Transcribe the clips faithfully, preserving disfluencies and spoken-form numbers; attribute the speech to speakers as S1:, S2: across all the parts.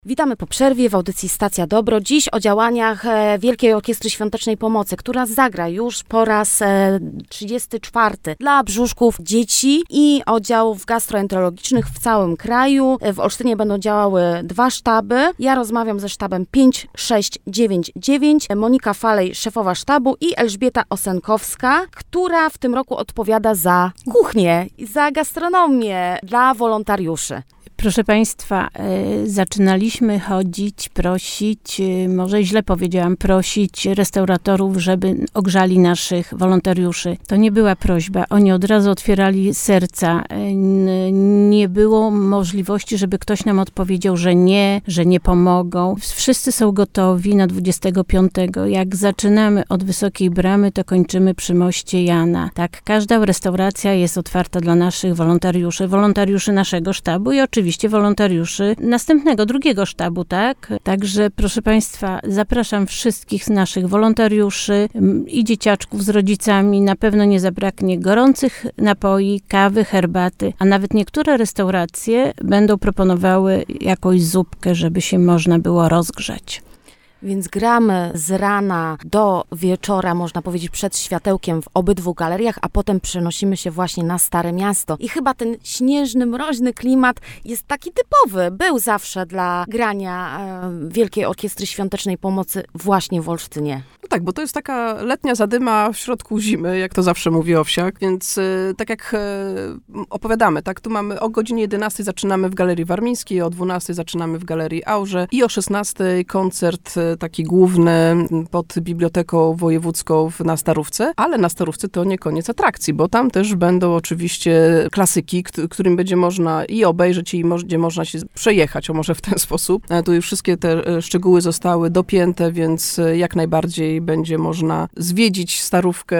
S1: Witamy po przerwie w audycji Stacja Dobro. Dziś o działaniach Wielkiej Orkiestry Świątecznej Pomocy, która zagra już po raz trzydziesty czwarty dla brzuszków dzieci i oddziałów gastroenterologicznych w całym kraju. W Olsztynie będą działały dwa sztaby. Ja rozmawiam ze sztabem pięć sześć dziewięć dziewięć, Monika Falej, szefowa sztabu, i Elżbieta Osenkowska, która w tym roku odpowiada za kuchnię, za gastronomię dla wolontariuszy.
S2: Proszę Państwa, y, zaczynaliśmy chodzić, prosić, y, może źle powiedziałam, prosić restauratorów, żeby ogrzali naszych wolontariuszy. To nie była prośba, oni od razu otwierali serca. Y, n, nie było możliwości, żeby ktoś nam odpowiedział, że nie, że nie pomogą. Wszyscy są gotowi na dwudziestego piątego. Jak zaczynamy od Wysokiej Bramy, to kończymy przy moście Jana. Tak, każda restauracja jest otwarta dla naszych wolontariuszy, wolontariuszy naszego sztabu i oczywiście wolontariuszy następnego, drugiego sztabu, tak? Także, proszę Państwa, zapraszam wszystkich z naszych wolontariuszy i dzieciaczków z rodzicami. Na pewno nie zabraknie gorących napoi, kawy, herbaty, a nawet niektóre restauracje będą proponowały jakąś zupkę, żeby się można było rozgrzać.
S1: Więc gramy z rana do wieczora, można powiedzieć, przed światełkiem w obydwu galeriach, a potem przenosimy się właśnie na Stare Miasto. I chyba ten śnieżny, mroźny klimat jest taki typowy. Był zawsze dla grania e, Wielkiej Orkiestry Świątecznej Pomocy właśnie w Olsztynie.
S3: No tak, bo to jest taka letnia zadyma w środku zimy, jak to zawsze mówi Owsiak, więc e, tak jak e, opowiadamy, tak, tu mamy o godzinie jedenastej zaczynamy w Galerii Warmińskiej, o dwunastej zaczynamy w Galerii Aurze i o szesnastej koncert taki główny pod Biblioteką Wojewódzką na Starówce, ale na Starówce to nie koniec atrakcji, bo tam też będą oczywiście klasyki, którym będzie można i obejrzeć, i będzie można się przejechać, o może w ten sposób. Tu już wszystkie te szczegóły zostały dopięte, więc jak najbardziej będzie można zwiedzić Starówkę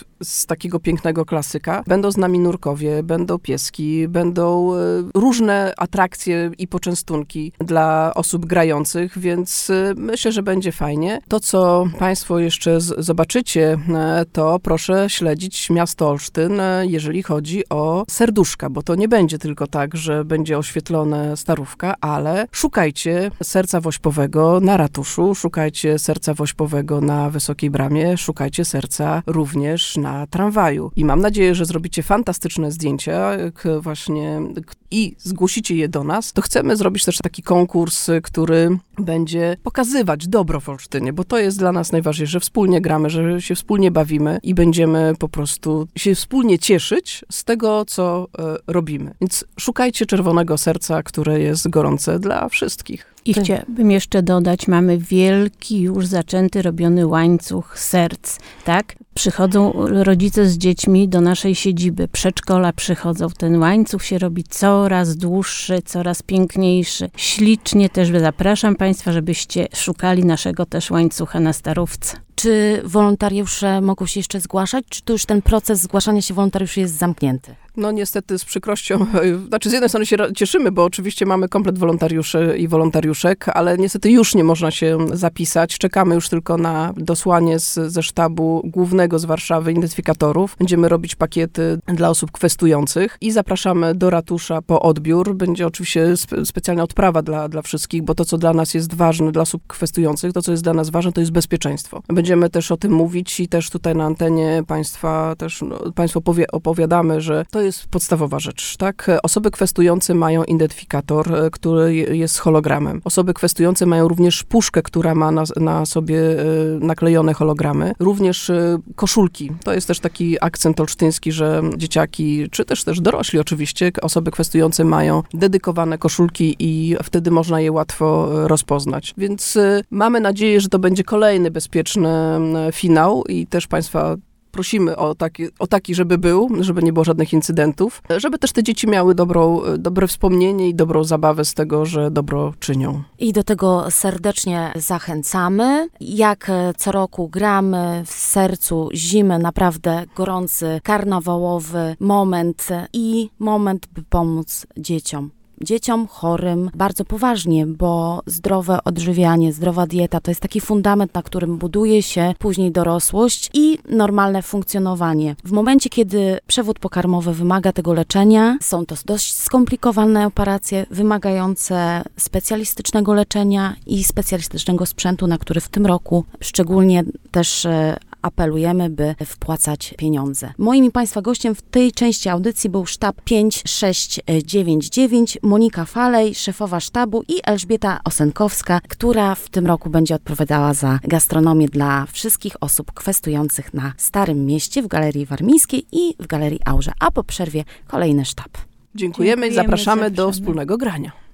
S3: z takiego pięknego klasyka. Będą z nami nurkowie, będą pieski, będą różne atrakcje i poczęstunki dla osób grających, więc myślę, że będzie fajnie. To, co Państwo jeszcze z- zobaczycie, to proszę śledzić miasto Olsztyn, jeżeli chodzi o serduszka, bo to nie będzie tylko tak, że będzie oświetlone Starówka, ale szukajcie serca wośpowego na ratuszu, szukajcie serca wośpowego na Wysokiej Bramie, szukajcie serca również na na tramwaju. I mam nadzieję, że zrobicie fantastyczne zdjęcia k- właśnie k- i zgłosicie je do nas. To chcemy zrobić też taki konkurs, który będzie pokazywać dobro w Olsztynie, bo to jest dla nas najważniejsze, że wspólnie gramy, że się wspólnie bawimy i będziemy po prostu się wspólnie cieszyć z tego, co e, robimy. Więc szukajcie czerwonego serca, które jest gorące dla wszystkich.
S2: I chciałabym jeszcze dodać, mamy wielki, już zaczęty, robiony łańcuch serc, tak? Przychodzą rodzice z dziećmi do naszej siedziby, przedszkola przychodzą, ten łańcuch się robi coraz dłuższy, coraz piękniejszy. Ślicznie też zapraszam Państwa, żebyście szukali naszego też łańcucha na Starówce.
S1: Czy wolontariusze mogą się jeszcze zgłaszać, czy to już ten proces zgłaszania się wolontariuszy jest zamknięty?
S3: No niestety z przykrością, znaczy z jednej strony się cieszymy, bo oczywiście mamy komplet wolontariuszy i wolontariuszek, ale niestety już nie można się zapisać. Czekamy już tylko na dosłanie z, ze sztabu głównego z Warszawy identyfikatorów. Będziemy robić pakiety dla osób kwestujących i zapraszamy do ratusza po odbiór. Będzie oczywiście spe, specjalna odprawa dla, dla wszystkich, bo to, co dla nas jest ważne, dla osób kwestujących, to, co jest dla nas ważne, to jest bezpieczeństwo. Będziemy też o tym mówić i też tutaj na antenie Państwa też, no, Państwu opowi- opowiadamy, że to jest podstawowa rzecz, tak? Osoby kwestujące mają identyfikator, który jest hologramem. Osoby kwestujące mają również puszkę, która ma na, na sobie naklejone hologramy. Również koszulki. To jest też taki akcent olsztyński, że dzieciaki, czy też też dorośli oczywiście, osoby kwestujące mają dedykowane koszulki i wtedy można je łatwo rozpoznać. Więc mamy nadzieję, że to będzie kolejny bezpieczny finał i też Państwa prosimy o taki, o taki, żeby był, żeby nie było żadnych incydentów, żeby też te dzieci miały dobrą, dobre wspomnienie i dobrą zabawę z tego, że dobro czynią.
S1: I do tego serdecznie zachęcamy. Jak co roku gramy w sercu zimy, naprawdę gorący, karnawałowy moment i moment, by pomóc dzieciom. dzieciom chorym bardzo poważnie, bo zdrowe odżywianie, zdrowa dieta to jest taki fundament, na którym buduje się później dorosłość i normalne funkcjonowanie. W momencie, kiedy przewód pokarmowy wymaga tego leczenia, są to dość skomplikowane operacje, wymagające specjalistycznego leczenia i specjalistycznego sprzętu, na który w tym roku szczególnie też apelujemy, by wpłacać pieniądze. Moim i Państwa gościem w tej części audycji był sztab pięć sześć dziewięć dziewięć, Monika Falej, szefowa sztabu i Elżbieta Osenkowska, która w tym roku będzie odpowiadała za gastronomię dla wszystkich osób kwestujących na Starym Mieście w Galerii Warmińskiej i w Galerii Aurze. A po przerwie kolejny sztab.
S3: Dziękujemy i
S2: Dziękujemy,
S3: zapraszamy do
S2: zapraszamy.
S3: wspólnego grania.